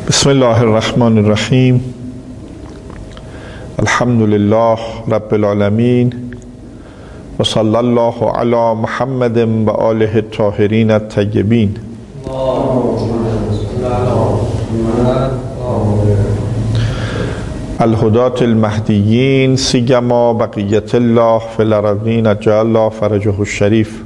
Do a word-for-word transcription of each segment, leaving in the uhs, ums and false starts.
بسم الله الرحمن الرحیم. الحمد لله رب العالمین و صلی الله علی محمد و آله الطاهرین الطیبین. الهداة المهدیین سیما بقیت الله فی الارضین عجل الله فرجه الشریف.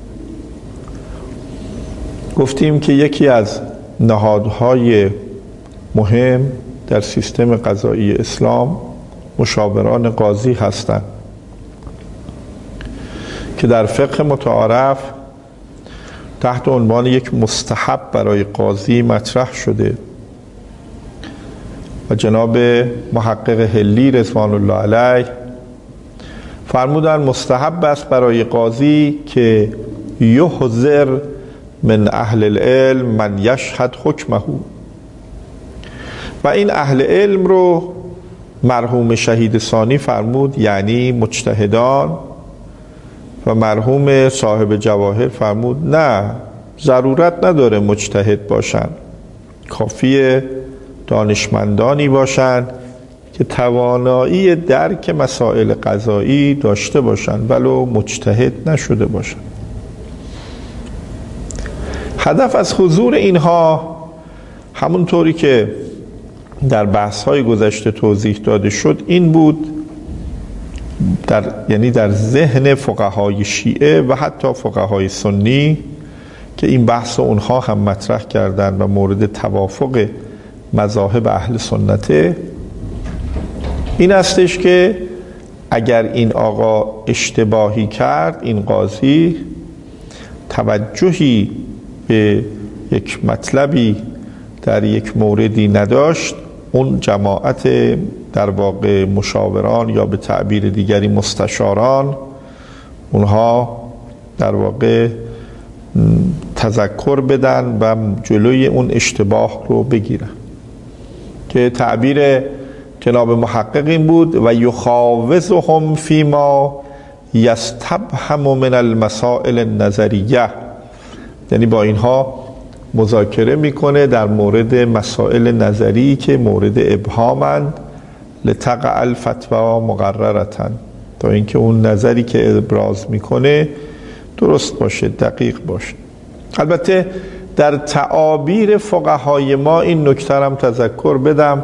گفتیم که یکی از نهادهای مهم در سیستم قضایی اسلام مشاوران قاضی هستند که در فقه متعارف تحت عنوان یک مستحب برای قاضی مطرح شده و جناب محقق حلی رضوان الله علیه فرمودن مستحب است برای قاضی که یحذر من اهل العلم من یشهد حکمه، و این اهل علم رو مرحوم شهید ثانی فرمود یعنی مجتهدان، و مرحوم صاحب جواهر فرمود نه، ضرورت نداره مجتهد باشن، کافیه دانشمندانی باشن که توانایی درک مسائل قضایی داشته باشن ولو مجتهد نشده باشن. هدف از حضور اینها همونطوری که در بحث‌های گذشته توضیح داده شد این بود، در یعنی در ذهن فقهای شیعه و حتی فقهای سنی که این بحث اونها هم مطرح کردن و مورد توافق مذاهب اهل سنته، این استش که اگر این آقا اشتباهی کرد، این قاضی توجهی به یک مطلبی در یک موردی نداشت، اون جماعت در واقع مشاوران یا به تعبیر دیگری مستشاران، اونها در واقع تذکر بدن و جلوی اون اشتباه رو بگیرن، که تعبیر جناب محقق این بود و یخاوزهم فیما یستبهم من المسائل النظریه، یعنی با اینها مذاکره میکنه در مورد مسائل نظری که مورد ابهامند، لتقع الفتوا مقررتن، تا اینکه اون نظری که ابراز میکنه درست باشه، دقیق باشه. البته در تعابیر فقهای ما این نکته هم تذکر بدم،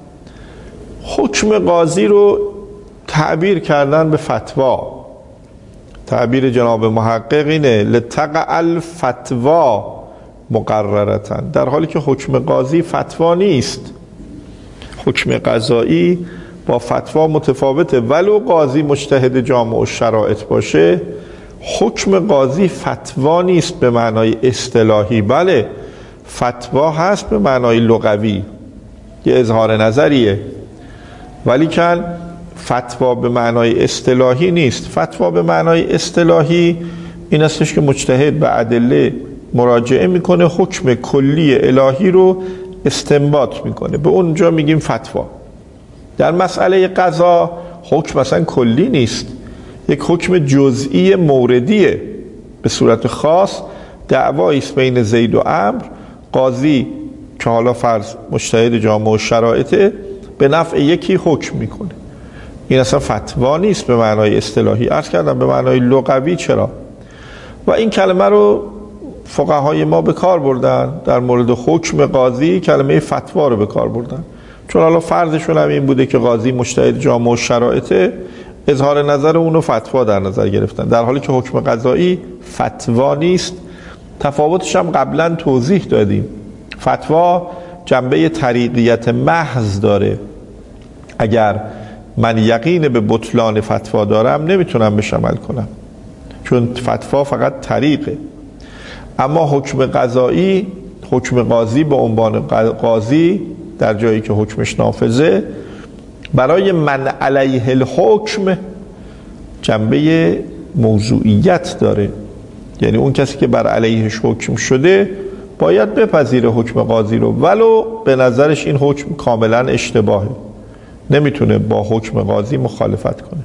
حکم قاضی رو تعبیر کردن به فتوا. تعبیر جناب محقق اینه لتقع الفتوا مقررتن، در حالی که حکم قاضی فتوا نیست. حکم قضایی با فتوا متفاوته، ولو قاضی مجتهد جامع الشرائط باشه، حکم قاضی فتوا نیست به معنای اصطلاحی، بله فتوا هست به معنای لغوی، یه اظهار نظریه، ولی کن فتوا به معنای اصطلاحی نیست. فتوا به معنای اصطلاحی این استش که مجتهد به ادله مراجعه میکنه، حکم کلی الهی رو استنباط میکنه، به اونجا میگیم فتوا. در مسئله قضا حکم مثلا کلی نیست، یک حکم جزئی موردیه، به صورت خاص دعوایی است بین زید و عمرو، قاضی که حالا فرض مجتهد جامع الشرائطه به نفع یکی حکم میکنه، این اصلا فتوا نیست به معنای اصطلاحی. عرض کردم به معنای لغوی. چرا؟ و این کلمه رو فقهای ما به کار بردن در مورد حکم قاضی، کلمه فتوا رو به کار بردن، چون حالا فرضشون هم این بوده که قاضی مجتهد جامع الشرائطه، اظهار نظر اونو فتوا در نظر گرفتن، در حالی که حکم قضایی فتوا نیست. تفاوتش هم قبلا توضیح دادیم. فتوا جنبه طریقیت محض داره، اگر من یقین به بطلان فتوا دارم نمیتونم بهش عمل کنم، چون فتوا فقط طریقه. اما حکم قضایی، حکم قاضی به عنوان قاضی در جایی که حکمش نافذه، برای من علیه الحکم جنبه موضوعیت داره، یعنی اون کسی که بر علیهش حکم شده باید بپذیره حکم قاضی رو، ولو به نظرش این حکم کاملا اشتباهه، نمیتونه با حکم قاضی مخالفت کنه.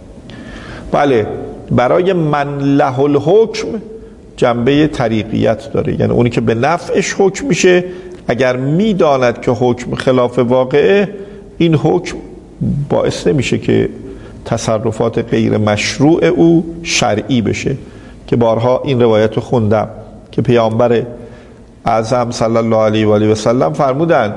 بله، برای من له الحکم جنبه طریقیت داره، یعنی اونی که به نفعش حکم میشه اگر میداند که حکم خلاف واقعه، این حکم باعث نمیشه که تصرفات غیر مشروع او شرعی بشه. که بارها این روایت رو خوندم که پیامبر اعظم صلی الله علیه و آله و سلم فرمودند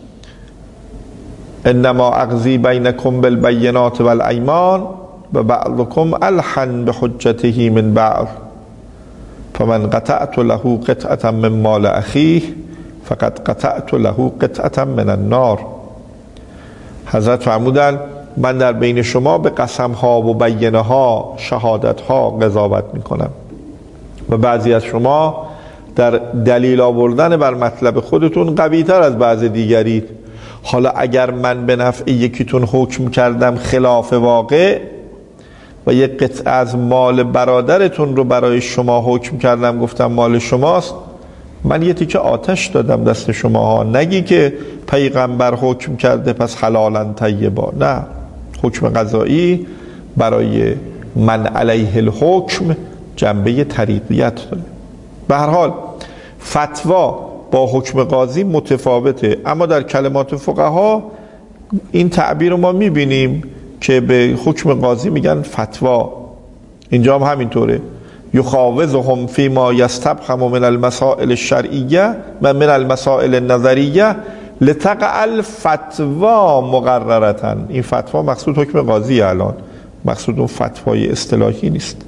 انما اقضی بینکم بالبینات والایمان و بعضکم الحن بحجته من بعض فمن قطعت له قطعة من مال اخیه فقد قطعت له قطعة من النار. حضرت فرمودند من در بین شما به قسم ها و بینه ها، شهادت ها قضاوت می کنم و بعضی از شما در دلیل آوردن بر مطلب خودتون قوی تر از بعض دیگرید. حالا اگر من به نفع یکیتون حکم کردم خلاف واقع و یک قطعه از مال برادرتون رو برای شما حکم کردم، گفتم مال شماست، من یه تیکه آتش دادم دست شماها. نگی که پیغمبر حکم کرده پس حلالا طیبا. نه، حکم قضایی برای من علیه الحکم جنبه طریقیت داره. به هر حال فتوا با حکم قاضی متفاوته، اما در کلمات فقها این تعبیر رو ما میبینیم که به حکم قاضی میگن فتوا. اینجا هم همینطوره، یخاوضهم فیما یستبهم من المسائل الشرعیه و من المسائل النظریه لتقع الفتوا مقررتا. این فتوا مقصود حکم قاضی، الان مقصود اون فتوای اصطلاحی نیست.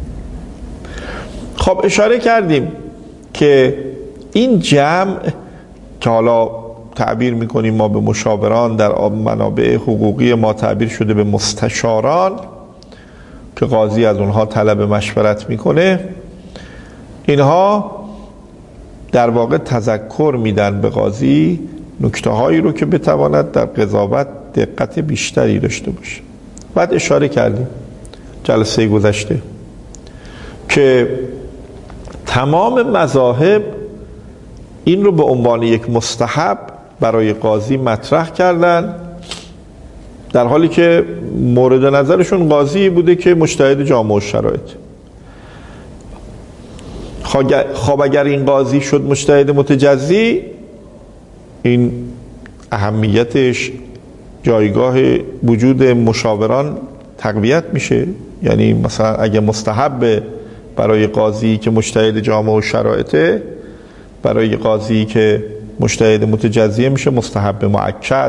خب اشاره کردیم که این جمع که حالا تعبیر میکنیم ما به مشاوران، در منابع حقوقی ما تعبیر شده به مستشاران که قاضی از اونها طلب مشورت میکنه، اینها در واقع تذکر میدن به قاضی نکته هایی رو که بتواند در قضاوت دقت بیشتری داشته باشه. بعد اشاره کردیم جلسه گذشته که تمام مذاهب این رو به عنوان یک مستحب برای قاضی مطرح کردن، در حالی که مورد نظرشون قاضی بوده که مجتهد جامع الشرایط. خب اگر این قاضی شد مجتهد متجزی، این اهمیتش، جایگاه وجود مشاوران تقویت میشه. یعنی مثلا اگه مستحب برای قاضی که مجتهد جامع الشرایطه، برای قاضی که مجتهد متجزیه میشه مستحب مؤکد.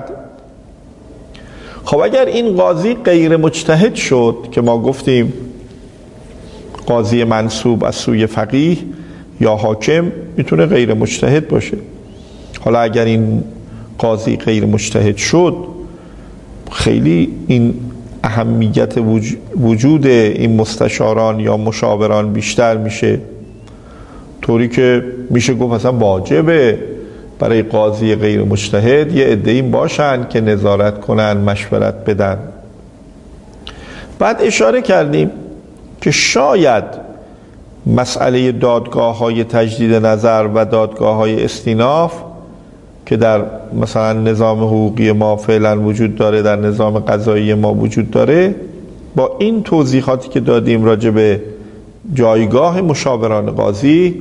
خب اگر این قاضی غیر مجتهد شد، که ما گفتیم قاضی منصوب از سوی فقیه یا حاکم میتونه غیر مجتهد باشه، حالا اگر این قاضی غیر مجتهد شد، خیلی این اهمیت وجود این مستشاران یا مشاوران بیشتر میشه، طوری که میشه گفت اصلا واجبه برای قاضی غیر مجتهد یه عده‌ای باشن که نظارت کنن، مشورت بدن. بعد اشاره کردیم که شاید مسئله دادگاه های تجدید نظر و دادگاه های استیناف که در مثلا نظام حقوقی ما فعلا وجود داره، در نظام قضایی ما وجود داره، با این توضیحاتی که دادیم راجع به جایگاه مشاوران قاضی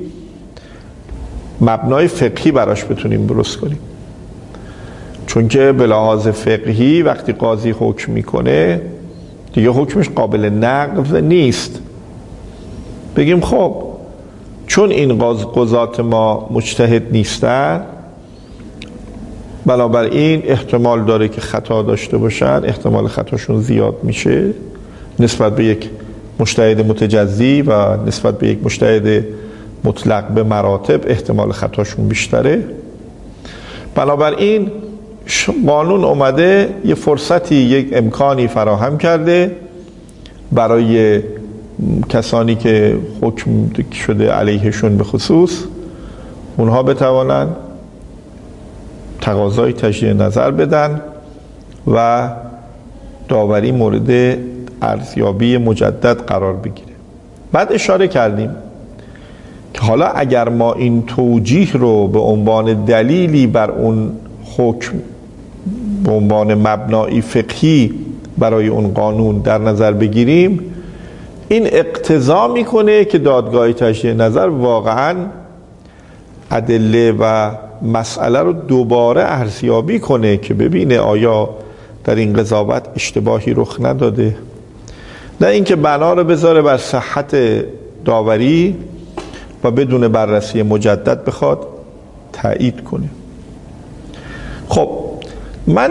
مبنای فقهی براش بتونیم درست کنیم. چون که به لحاظ فقهی وقتی قاضی حکم میکنه دیگه حکمش قابل نقض نیست. بگیم خب چون این قضات ما مجتهد نیستن، بنابراین احتمال داره که خطا داشته باشن، احتمال خطاشون زیاد میشه نسبت به یک مجتهد متجزی و نسبت به یک مجتهد مطلق به مراتب احتمال خطاشون بیشتره. بنابراین قانون اومده یه فرصتی، یک امکانی فراهم کرده برای کسانی که حکم شده علیهشون به خصوص، اونها بتوانن تقاضای تجدید نظر بدن و داوری مورد ارزیابی مجدد قرار بگیره. بعد اشاره کردیم که حالا اگر ما این توجیه رو به عنوان دلیلی بر اون حکم، به عنوان مبنایی فقهی برای اون قانون در نظر بگیریم، این اقتضا میکنه که دادگاه تجدید نظر واقعا ادله و مسئله رو دوباره ارزیابی کنه که ببینه آیا در این قضاوت اشتباهی رخ نداده، نه اینکه بنا رو بذاره بر صحت داوری و بدون بررسی مجدد بخواد تایید کنه. خب من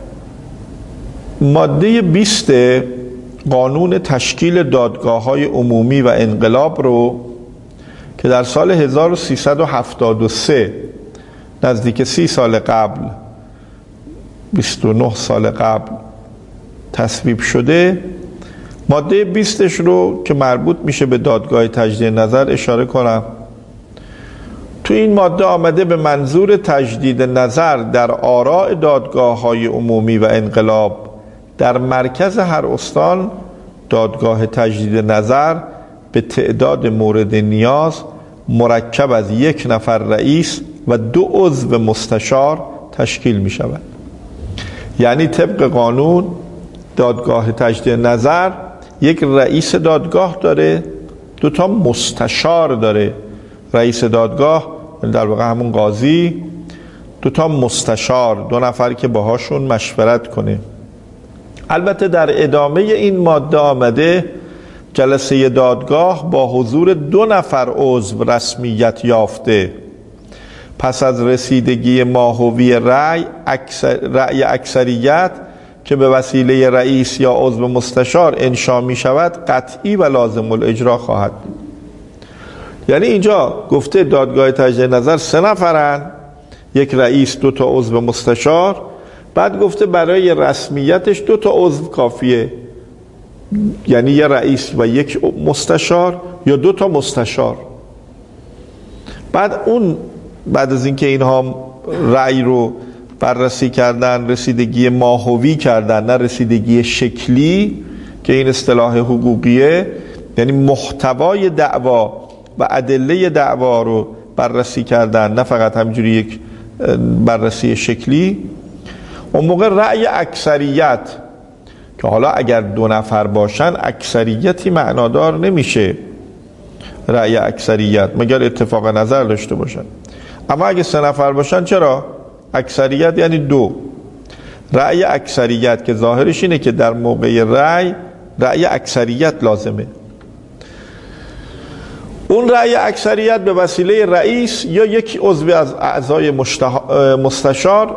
ماده بیست قانون تشکیل دادگاه‌های عمومی و انقلاب رو که در سال هزار و سیصد و هفتاد و سه نزدیک سی سال قبل، بیست و نه سال قبل تصویب شده، ماده بیستش رو که مربوط میشه به دادگاه تجدید نظر اشاره کنم. تو این ماده آمده به منظور تجدید نظر در آراء دادگاه‌های عمومی و انقلاب در مرکز هر استان دادگاه تجدید نظر به تعداد مورد نیاز مرکب از یک نفر رئیس و دو عضو مستشار تشکیل می شود. یعنی طبق قانون دادگاه تجدید نظر یک رئیس دادگاه داره، دو تا مستشار داره. رئیس دادگاه در واقع همون قاضی، دو تا مستشار، دو نفر که باهاشون مشورت کنه. البته در ادامه این ماده آمده جلسه دادگاه با حضور دو نفر عضو رسمیت یافته پس از رسیدگی ماهوی رأی اکثر، رأی اکثریت که به وسیله رئیس یا عضو مستشار انشا می شود قطعی و لازم الاجرا خواهد بود. یعنی اینجا گفته دادگاه تجدید نظر سه نفرن، یک رئیس دو تا عضو مستشار، بعد گفته برای رسمیتش دو تا عضو کافیه، یعنی یه رئیس و یک مستشار یا دو تا مستشار. بعد اون بعد از اینکه اینها رأی رو بررسی کردن، رسیدگی ماهوی کردن، نه رسیدگی شکلی که این اصطلاح حقوقیه، یعنی محتوای دعوا و ادله دعوا رو بررسی کردن، نه فقط همینجوری یک بررسی شکلی. اون موقع رأی اکثریت که حالا اگر دو نفر باشن اکثریتی معنادار نمیشه، رأی اکثریت مگر اتفاق نظر داشته باشن، اما اگه سه نفر باشن چرا؟ اکثریت یعنی دو. رأی اکثریت که ظاهرش اینه که در موقع رأی رأی اکثریت لازمه. اون رأی اکثریت به وسیله رئیس یا یک عضو از اعضای مستشار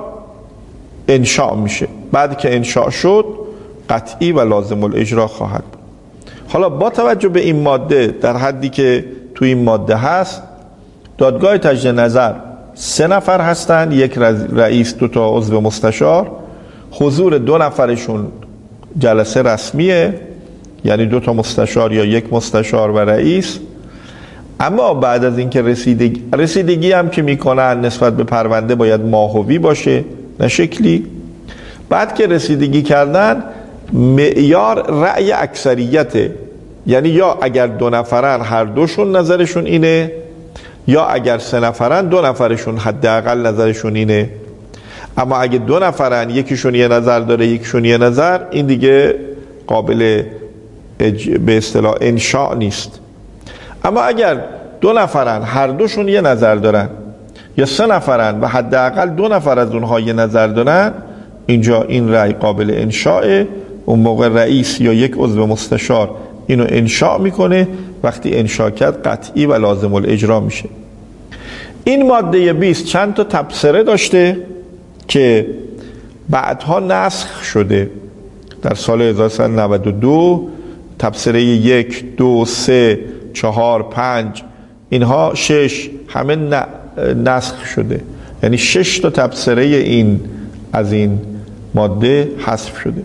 انشاء میشه. بعد که انشاء شد قطعی و لازم الاجرا خواهد بود. حالا با توجه به این ماده، در حدی که تو این ماده هست، دادگاه تجدید نظر سه نفر هستن، یک رئیس دو تا عضو مستشار، حضور دو نفرشون جلسه رسمیه، یعنی دو تا مستشار یا یک مستشار و رئیس. اما بعد از اینکه رسیدگی رسیدگی هم که میکنن نسبت به پرونده باید ماهوی باشه نه شکلی. بعد که رسیدگی کردن معیار رأی اکثریته، یعنی یا اگر دو نفرن هر دوشون نظرشون اینه، یا اگر سه نفرن دو نفرشون حداقل نظرشون اینه. اما اگه دو نفرن یکیشون یه نظر داره یکیشون یه نظر، این دیگه قابل به اصطلاح انشاء نیست. اما اگر دو نفرن هر دوشون یه نظر دارن، یا سه نفرن و حداقل دو نفر از اونها یه نظر دارن، اینجا این رأی قابل انشاءه. اون موقع رئیس یا یک عضو مستشار اینو انشاء میکنه. وقتی انشاء کرد قطعی و لازم الاجرا میشه. این ماده بیست چند تا تبصره داشته که بعدها نسخ شده. در سال هزار و سیصد و نود و دو تبصره یک، دو، سه، چهار، پنج، اینها شش همه نسخ شده. یعنی شش تا تبصره این از این ماده حذف شده،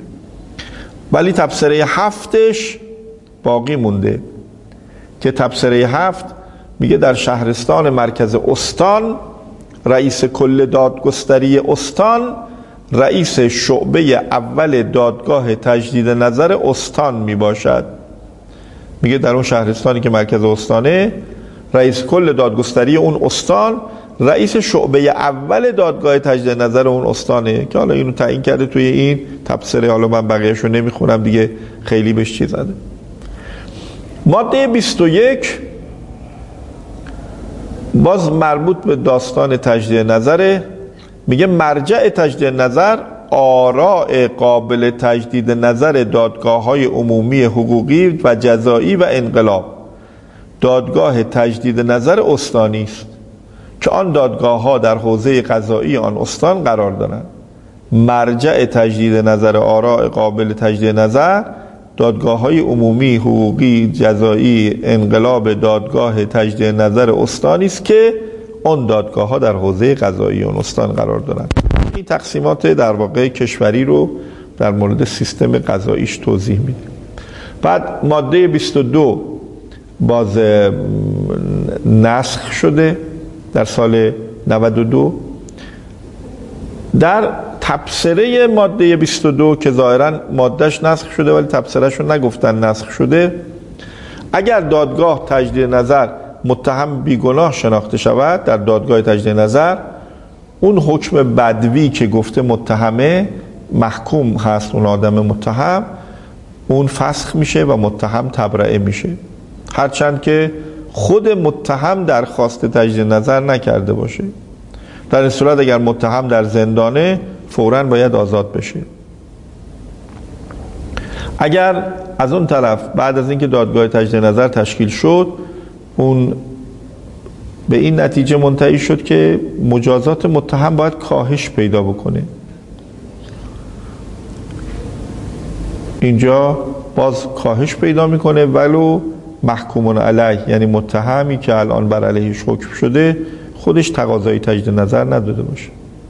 ولی تبصره هفتش باقی مونده که تبصره هفت میگه در شهرستان مرکز استان رئیس کل دادگستری استان رئیس شعبه اول دادگاه تجدید نظر استان میباشد. میگه در اون شهرستانی که مرکز استانه، رئیس کل دادگستری اون استان رئیس شعبه اول دادگاه تجدید نظر اون استانه، که حالا اینو تعیین کرده توی این تبصره. حالا من بقیه‌شو نمیخونم دیگه، خیلی بهش چیز زده. ماده بیست و یک باز مربوط به داستان تجدید نظره، میگه مرجع تجدید نظر آراء قابل تجدید نظر دادگاه‌های عمومی حقوقی و جزایی و انقلاب. دادگاه تجدید نظر استانی است که آن دادگاه‌ها در حوزه قضایی آن استان قرار دارند. مرجع تجدید نظر آراء قابل تجدید نظر دادگاه‌های عمومی حقوقی جزایی انقلاب دادگاه تجدید نظر استانی است که آن دادگاه‌ها در حوزه قضایی آن استان قرار دارند. این تقسیمات در واقع کشوری رو در مورد سیستم قضاییش توضیح میده. بعد ماده بیست و دو باز نسخ شده در سال نود و دو. در تبصره ماده بیست و دو که ظاهرا مادهش نسخ شده ولی تبصرهش رو نگفتن نسخ شده، اگر دادگاه تجدید نظر متهم بیگناه شناخته شود در دادگاه تجدید نظر، اون حکم بدوی که گفته متهمه محکوم هست اون آدم متهم، اون فسخ میشه و متهم تبرئه میشه، هرچند که خود متهم درخواست تجدید نظر نکرده باشه. در این صورت اگر متهم در زندانه فوراً باید آزاد بشه. اگر از اون طرف بعد از اینکه دادگاه تجدید نظر تشکیل شد اون به این نتیجه منتهی شد که مجازات متهم باید کاهش پیدا بکنه، اینجا باز کاهش پیدا میکنه ولو محکومون علیه، یعنی متهمی که الان بر علیهش حکم شده خودش تقاضای تجدید نظر نداده باشه.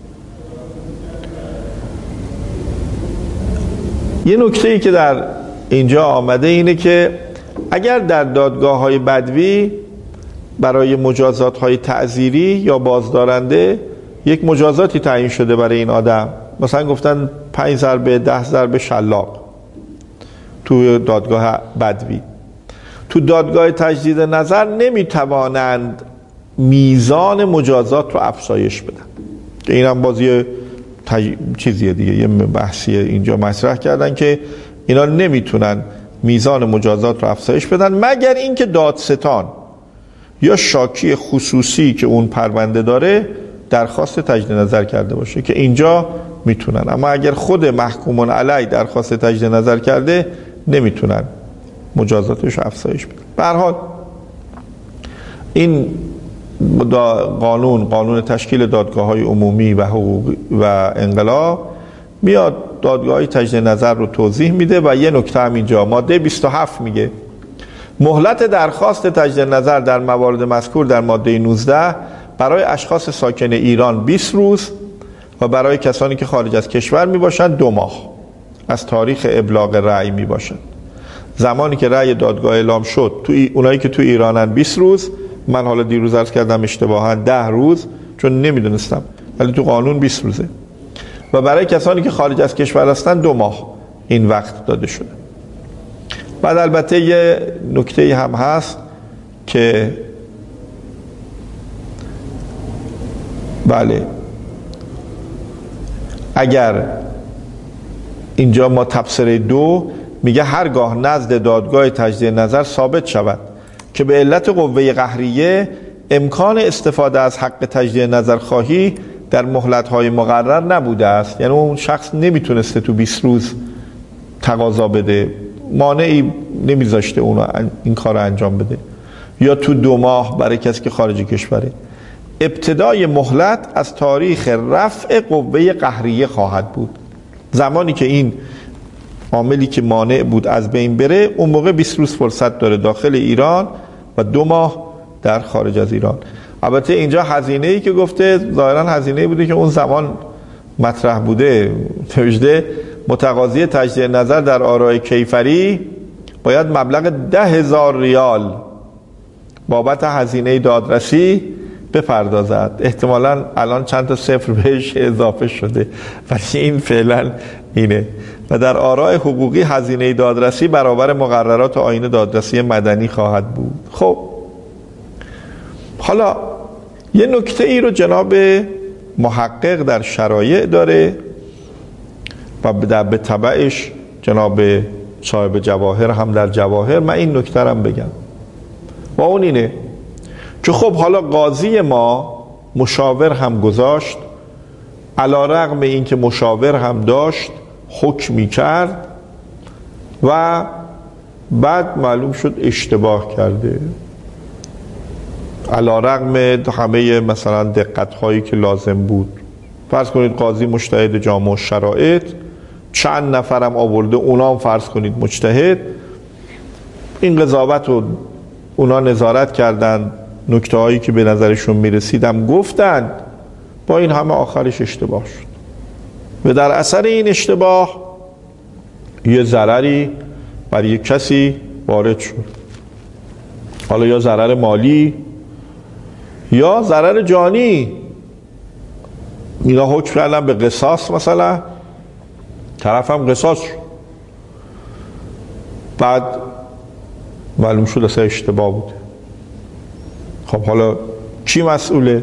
یه نکته ای که در اینجا آمده اینه که اگر در دادگاه های بدوی برای مجازات های تعزیری یا بازدارنده یک مجازاتی تعیین شده برای این آدم، مثلا گفتن پنج ضربه ده ضربه شلاق تو دادگاه بدوی، تو دادگاه تجدید نظر نمیتوانند میزان مجازات رو افزایش بدن. این هم بازی تج... چیزیه دیگه، یه بحثیه اینجا مطرح کردن که اینا نمیتونن میزان مجازات رو افزایش بدن مگر اینکه دادستان یا شاکی خصوصی که اون پرونده داره درخواست تجدید نظر کرده باشه که اینجا میتونن، اما اگر خود محکومون علی درخواست تجدید نظر کرده نمیتونن مجازاتش رو افزایش بدن. به هر حال این قانون قانون تشکیل دادگاه‌های عمومی و حقوقی و انقلاب میاد دادگاه‌های تجدید نظر رو توضیح میده و یه نکته هم اینجا ماده بیست و هفت میگه مهلت درخواست تجدید نظر در موارد مذکور در ماده نوزده برای اشخاص ساکن ایران بیست روز و برای کسانی که خارج از کشور میباشند دو ماه از تاریخ ابلاغ رأی میباشند. زمانی که رأی دادگاه اعلام شد تو ای... اونایی که تو ایرانن بیست روز، من حالا دیروز عرض کردم اشتباها ده روز چون نمیدونستم ولی تو قانون بیست روزه، و برای کسانی که خارج از کشور هستن دو ماه این وقت داده شده. بعد البته یه نکته هم هست که بله اگر اینجا ما تبصره دو میگه هرگاه نزد دادگاه تجدید نظر ثابت شود که به علت قوه قهریه امکان استفاده از حق تجدید نظر خواهی در مهلت‌های مقرر نبوده است، یعنی اون شخص نمیتونسته تو بیست روز تقاضا بده، مانعی نمیذاشته اونو این کار رو انجام بده، یا تو دو ماه برای کسی که خارج کشوره، ابتدای مهلت از تاریخ رفع قوه قهریه خواهد بود. زمانی که این عاملی که مانع بود از بین بره اون موقع بیست روز فرصت داره داخل ایران و دو ماه در خارج از ایران. البته اینجا هزینه‌ای که گفته ظاهراً هزینه‌ای بوده که اون زمان مطرح بوده، نوشته متقاضی تجدید نظر در آراء کیفری باید مبلغ ده هزار ریال بابت هزینه دادرسی بپردازد. احتمالاً الان چند تا صفر بهش اضافه شده ولی این فعلا اینه. و در آراء حقوقی هزینه دادرسی برابر مقررات آیین دادرسی مدنی خواهد بود. خب حالا یه نکته ای رو جناب محقق در شرایع داره و به تبعش جناب صاحب جواهر هم در جواهر، من این نکته رو بگم و اون اینه که خب حالا قاضی ما مشاور هم گذاشت، علی رغم این که مشاور هم داشت حکمی کرد و بعد معلوم شد اشتباه کرده، علی رغم همه مثلا دقت هایی که لازم بود. فرض کنید قاضی مجتهد جامع الشرائط، چند نفرم آورده، اونام فرض کنید مجتهد، این قضاوت رو اونا نظارت کردن، نکته هایی که به نظرشون میرسیدم گفتن، با این همه آخرش اشتباه شد و در اثر این اشتباه یه ضرری بر یک کسی وارد شد، حالا یا ضرر مالی یا ضرر جانی. اینا حکم کردن به قصاص، مثلا طرف هم قصاص شد، بعد معلوم شد اصلا اشتباه بوده. خب حالا کی مسئوله؟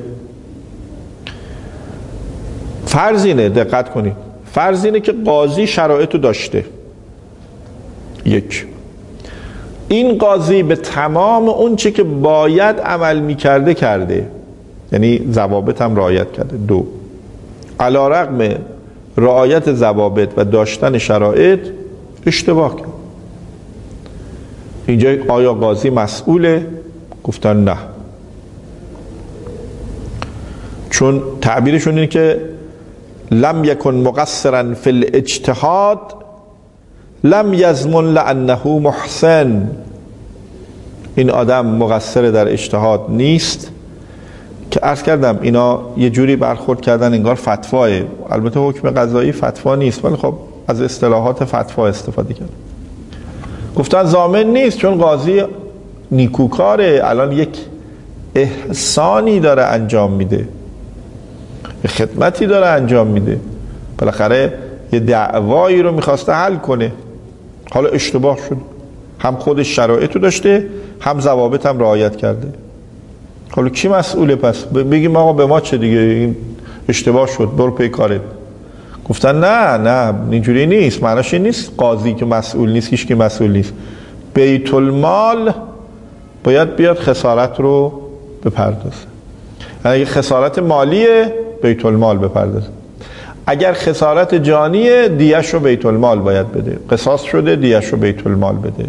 فرض اینه، دقت کنید، فرض اینه که قاضی شرایطو داشته، یک، این قاضی به تمام اون چه که باید عمل میکرده کرده، یعنی ضوابط هم رعایت کرده. دو، علی رغم رعایت ضوابط و داشتن شرایط اشتباه کرد. اینجا آیا قاضی مسئوله؟ گفتن نه، چون تعبیرشون اینه که لم یکن مقصرا فی الاجتهاد لم یضمن لانه محسن. این آدم مقصر در اجتهاد نیست، که عرض کردم اینا یه جوری برخورد کردن انگار فتواه، البته حکم قضایی فتوا نیست ولی خب از اصطلاحات فتوا استفاده کرد. گفتن ضامن نیست چون قاضی نیکوکاره، الان یک احسانی داره انجام میده، خدمتی داره انجام میده، بالاخره یه دعوایی رو میخواسته حل کنه، حالا اشتباه شد، هم خودش شرایطو داشته هم ضوابط هم رعایت کرده. حالا کی مسئوله؟ پس بگیم آقا به ما چه دیگه، این اشتباه شد برو پی کارت. گفتن نه نه اینجوری نیست، معناش این نیست قاضی که مسئول نیست، هیچ کی مسئول نیست، بیت المال باید بیاد خسارت رو بپردازه. اگه خسارت مالیه بیت المال بپردازه، اگر خسارت جانیه دیه‌ش رو بیت المال باید بده، قصاص شده دیه‌ش رو بیت المال بده.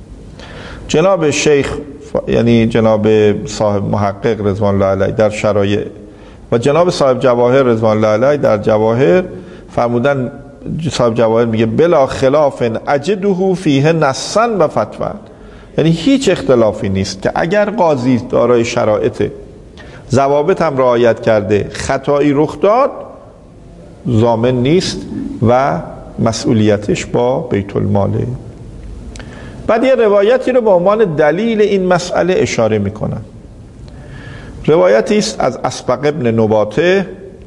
جناب شیخ یعنی جناب صاحب محقق رضوان الله علیه در شرایع و جناب صاحب جواهر رضوان الله علیه در جواهر فرمودن، صاحب جواهر میگه بلا خلاف اجده فیه نصا و فتوا، یعنی هیچ اختلافی نیست که اگر قاضی دارای شرایط ضوابط هم رعایت کرده خطایی رخ داد ضامن نیست و مسئولیتش با بیت الماله. بعد یه روایتی رو به عنوان دلیل این مسئله اشاره میکنن. روایتی است از اسبق ابن نباته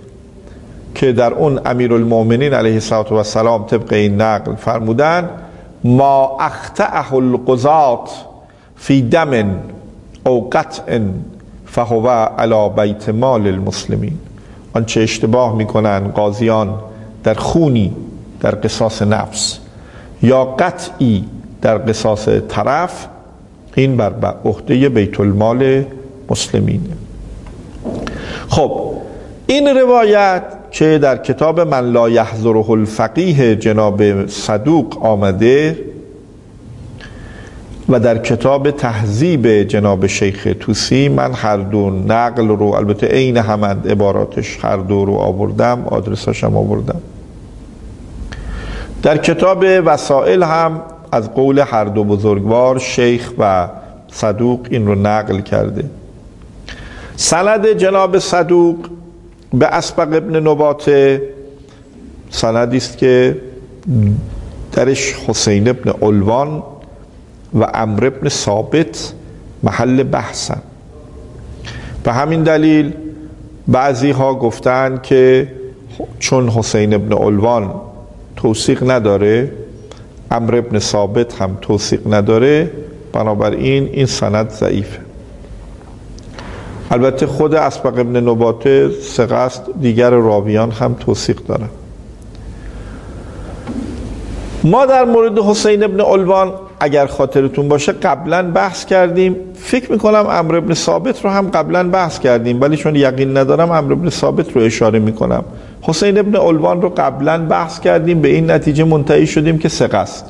که در اون امیرالمؤمنین علیه السلام طبق این نقل فرمودن ما اخطأه القضاة فی دم او قطع فهو علی بیت مال المسلمین. آنچه اشتباه میکنن قاضیان در خونی در قصاص نفس یا قطعی در قصاص طرف، این بر عهده بیت المال مسلمینه. خب این روایت که در کتاب من لا یحضره الفقیه جناب صدوق آمده و در کتاب تهذیب جناب شیخ طوسی، من هر دو نقل رو، البته عین همند عباراتش، هر دو رو آوردم، آدرساش هم آوردم. در کتاب وسائل هم از قول هر دو بزرگوار شیخ و صدوق این رو نقل کرده. سند جناب صدوق به اسبق ابن نباته سندی است که درش حسین ابن علوان و عمرو ابن ثابت محل بحثن. به همین دلیل بعضی ها گفتن که چون حسین ابن علوان توثیق نداره، عمرو ابن ثابت هم توثیق نداره، بنابراین این سند ضعیفه. البته خود اسبق ابن نباته ثقه است، دیگر راویان هم توثیق دارن. ما در مورد حسین ابن علوان اگر خاطرتون باشه قبلا بحث کردیم، فکر میکنم عمرو بن ثابت رو هم قبلا بحث کردیم، ولی چون یقین ندارم عمرو بن ثابت رو اشاره میکنم. حسین ابن علوان رو قبلا بحث کردیم، به این نتیجه منتهی شدیم که ثقه است.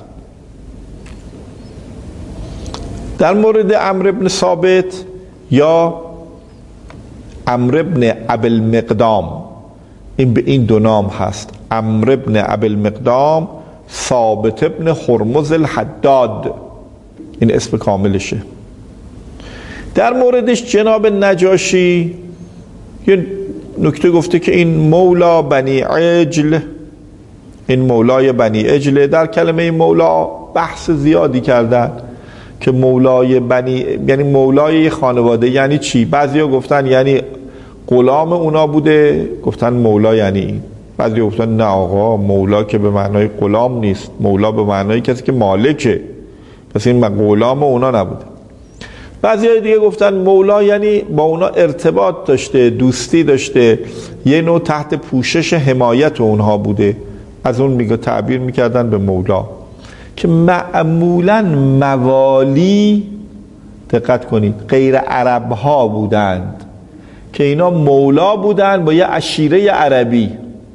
در مورد عمرو بن ثابت یا عمرو بن ابی المقدام، این به این دو نام هست، عمرو بن ابی المقدام، ثابت ابن هرمز الحداد، این اسم کاملشه. در موردش جناب نجاشی یه نکته گفته که این مولا بنی عجل، این مولای بنی عجله. در کلمه مولا بحث زیادی کردن که مولای بنی یعنی مولای خانواده یعنی چی. بعضیا گفتن یعنی غلام اونا بوده، گفتن مولا یعنی این. بعضی گفتن نه آقا، مولا که به معنای غلام نیست، مولا به معنای کسی که مالکه، پس این غلام اونا نبوده. بعضی های دیگه گفتن مولا یعنی با اونا ارتباط داشته، دوستی داشته، یه نوع تحت پوشش حمایت اونها بوده، از اون میگه تعبیر میکردن به مولا. که معمولا موالی، دقت کنید، غیر عرب ها بودند که اینا مولا بودن با یه عشیره عربی،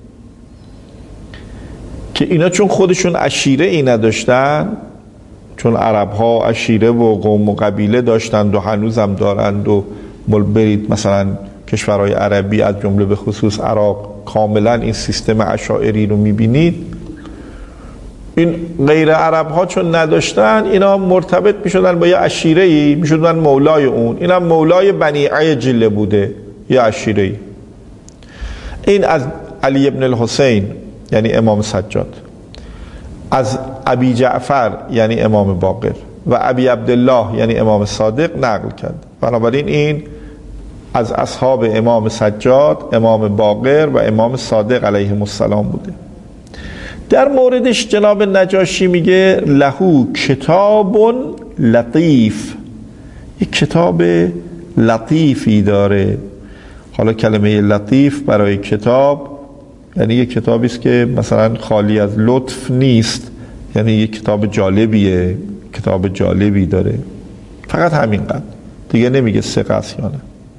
که اینا چون خودشون عشیره ای نداشتن، چون عرب ها عشیره و قوم و قبیله داشتند و هنوزم دارند و برید مثلا کشورهای عربی از جمله به خصوص عراق کاملا این سیستم عشائری رو میبینید، این غیر عرب ها چون نداشتن اینا مرتبط میشدن با یه عشیره ای، میشدن مولای اون. این هم مولای بنی عجله بوده، یه عشیره ای. این از علی ابن الحسین یعنی امام سجاد، از ابی جعفر یعنی امام باقر و ابی عبدالله یعنی امام صادق نقل کرد. بنابراین این از اصحاب امام سجاد، امام باقر و امام صادق علیهم السلام بوده. در موردش جناب نجاشی میگه لهو کتاب لطیف، یک کتاب لطیفی داره. حالا کلمه لطیف برای کتاب یعنی یک کتابی است که مثلا خالی از لطف نیست، یعنی یک کتاب جالبیه، کتاب جالبی داره، فقط همینقدر دیگه، نمیگه ثقه است یا نه.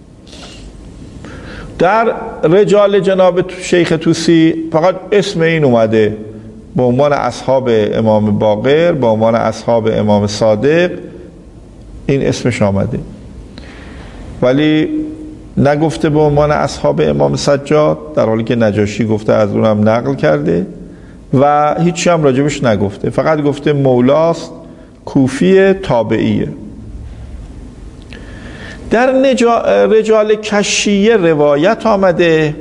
در رجال جناب شیخ طوسی فقط اسم این اومده به عنوان اصحاب امام باقر، به عنوان اصحاب امام صادق، این اسمش آمده، ولی نگفته به عنوان اصحاب امام سجاد، در حالی که نجاشی گفته از اونم نقل کرده و هیچی هم راجبش نگفته، فقط گفته مولاست، کوفی، تابعیه. در رجال کشیه روایت آمده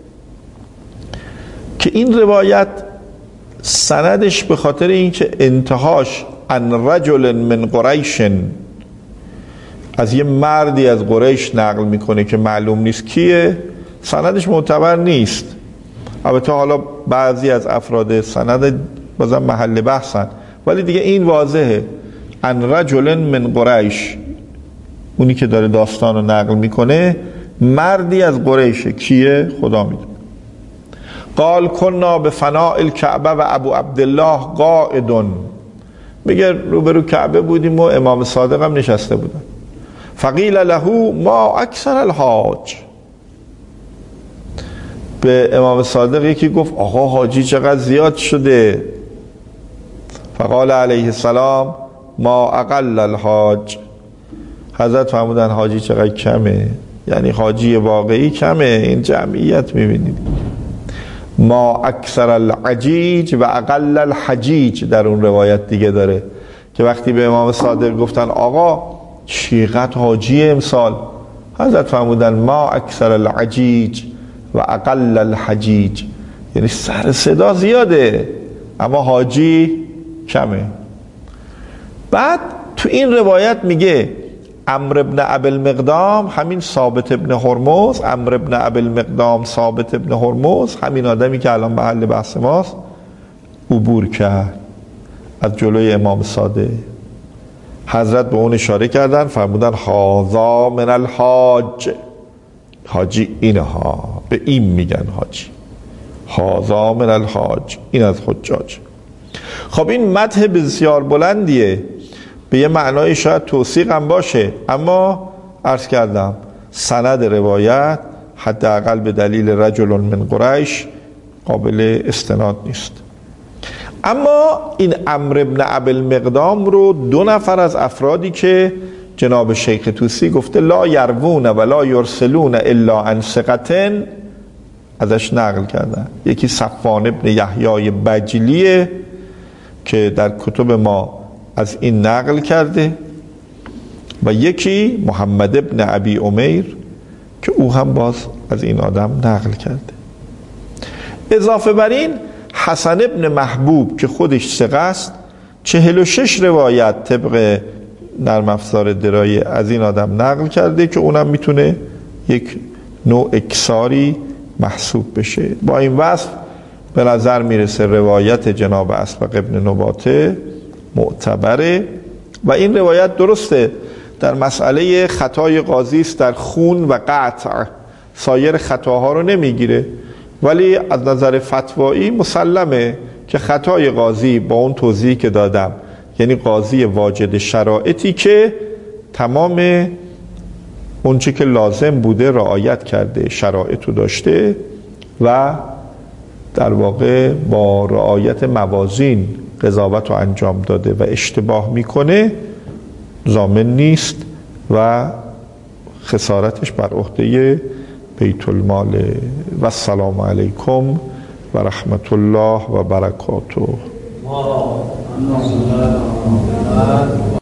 که این روایت سندش به خاطر اینکه انتهاش ان رجل من قریش، از یه مردی از قریش نقل میکنه که معلوم نیست کیه، سندش معتبر نیست. البته حالا بعضی از افراد سند بازم محل بحثن، ولی دیگه این واضحه، ان رجل من قریش، اونی که داره داستان رو نقل میکنه مردی از قریشه، کیه خدا میدونه. قال کنا به فناء الکعبه و ابو عبدالله قائدون، میگه روبرو کعبه بودیم و امام صادق هم نشسته بودن. فقیل له ما اکثر الحاج، به امام صادق یکی گفت آقا حاجی چقدر زیاد شده. فقال علیه السلام ما اقل الحاج، حضرت فرمودن حاجی چقدر کمه، یعنی حاجی واقعی کمه، این جمعیت میبینید. ما اکثر العجیج و اقل الحجیج، در اون روایت دیگه داره که وقتی به امام صادق گفتن آقا چقدر حاجی امسال، حضرت فرمودن ما اکثر العجیج و اقل الحجیج، یعنی سر صدا زیاده اما حاجی کمه. بعد تو این روایت میگه عمرو بن ابی المقدام، همین ثابت ابن هرمز، عمرو بن ابی المقدام ثابت ابن هرمز، همین آدمی که الان محل بحث ماست، عبور کرد از جلوی امام صادق. حضرت به اون اشاره کردن، فرمودن هذا من الحاج، حاجی اینها، به این میگن حاجی، هذا من الحاج، این از حجاج. خب این مدح بسیار بلندیه، به یه معنای شاید توثیق هم باشه، اما عرض کردم سند روایت حداقل به دلیل رجل من قریش قابل استناد نیست. اما این عمرو بن ابی المقدام رو دو نفر از افرادی که جناب شیخ طوسی گفته لا یروون ولا یرسلون الا عن ثقة ازش نقل کردن. یکی صفوان ابن یحیی بجلیه که در کتب ما از این نقل کرده و یکی محمد ابن ابی امیر که او هم باز از این آدم نقل کرده. اضافه بر این حسن ابن محبوب که خودش ثقه است چهل و شش روایت طبق نرم افزار درایه از این آدم نقل کرده که اونم میتونه یک نوع اکساری محسوب بشه. با این وصف به نظر میرسه روایت جناب اسبق ابن نباته معتبره و این روایت درسته در مسئله خطای قاضی است در خون و قطع، سایر خطاها رو نمیگیره، ولی از نظر فتوایی مسلمه که خطای قاضی با اون توضیحی که دادم، یعنی قاضی واجد شرایطی که تمام اونچه که لازم بوده رعایت کرده، شرایطو داشته و در واقع با رعایت موازین قضاوت رو انجام داده و اشتباه میکنه ضامن نیست و خسارتش بر عهده بیت المال. و السلام علیکم و رحمت الله و برکاته.